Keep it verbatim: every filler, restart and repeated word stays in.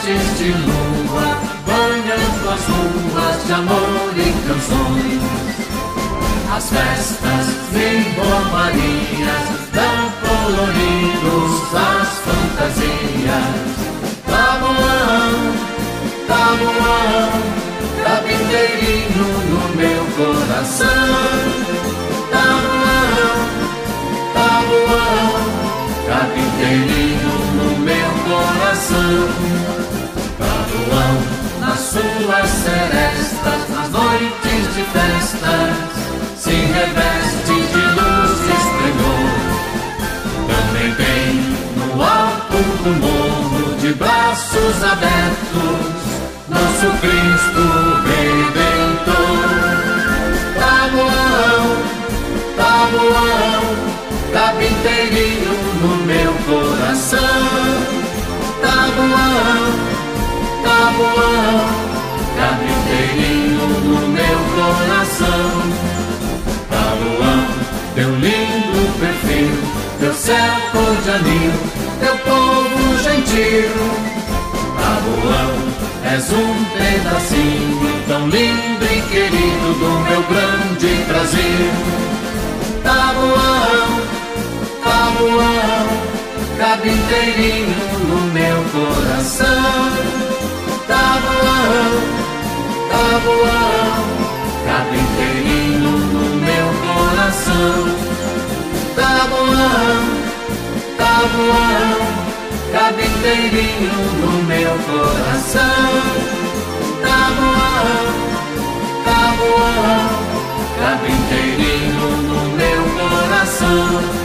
noites de lua, banhando as ruas de amor e canções. As festas em romarias dão coloridos às fantasias. Tabuão, tabuão, carpinteirinho no meu coração. Tabuão, tabuão, carpinteirinho no meu coração. Tabuão, nas suas serestas, nas noites de festas, se reveste de luz e esplendor. Também tem no alto do morro, de braços abertos, nosso Cristo Redentor. Tabuão, tabuão, carpinteirinho no meu coração. Tabuão, tabuão, carpinteirinho no meu coração. Tabuão, teu lindo perfil, teu céu cor de anil, teu povo gentil. Tabuão, és um pedacinho tão lindo e querido do meu grande Brasil. Tabuão, tabuão, carpinteirinho no meu coração. Tabuão, tabuão, carpinteirinho no meu coração. Tabuão, tabuão, carpinteirinho no meu coração. Tabuão, tabuão, carpinteirinho no meu coração.